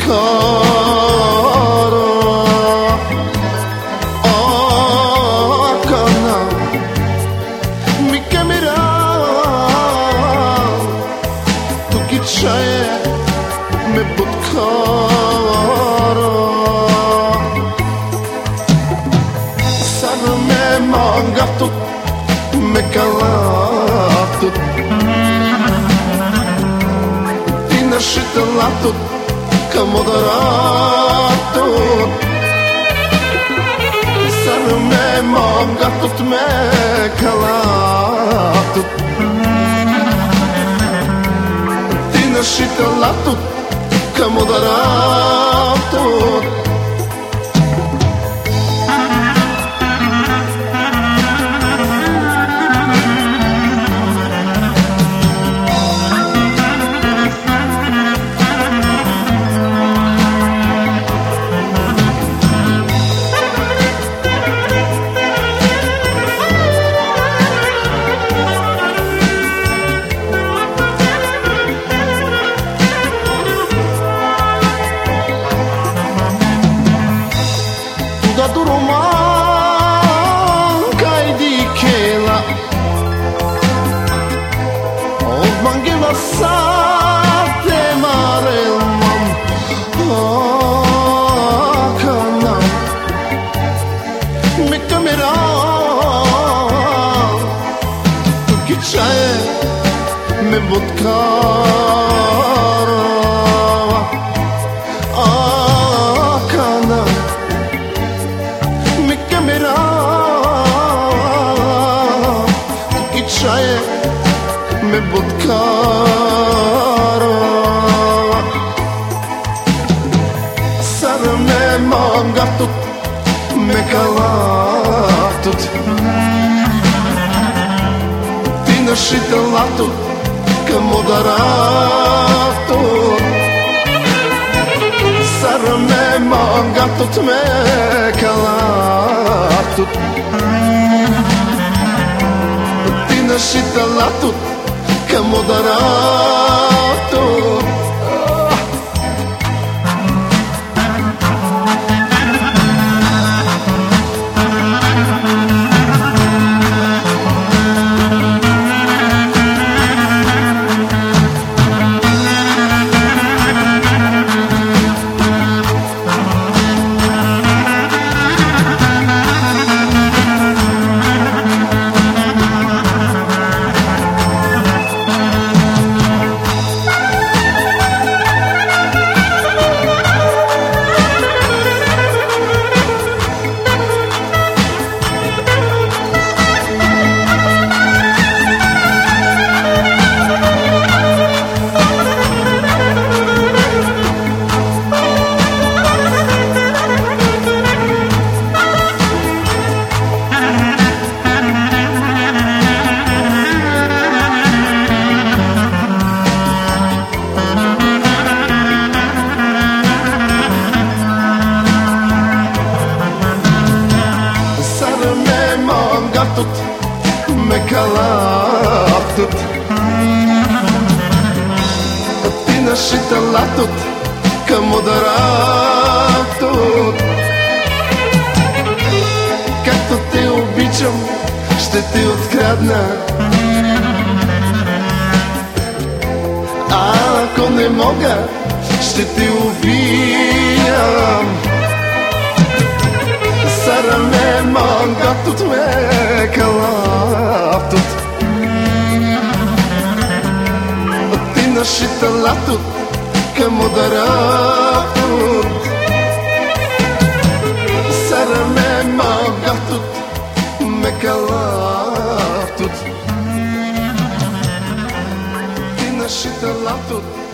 kara akana mi kamera tu kichaye me butkara sana me mangatut me kalatut Шиталатут камодаратут Сарме мангатут ме калатут Тина шиталатут камодаратут Da duruman kaydi kela Olman gela sate marelmam Akanam Mi kamera Kichaye me butkara Akanam Kichaye me butkara Sana me mangatut me kalatut Tina shitalatut kamodaratut Sana me mangatut me kalatut Shitalatut kamodaratut Me kalatut Tina shitalatut камодаратут Както те обичам, ще ти открадна А ако не мога, ще ти убиям Sarame mangatut me kalatut Tina shitalatut kamodaratut Sarame mangatut me kalatut Tina shitalatut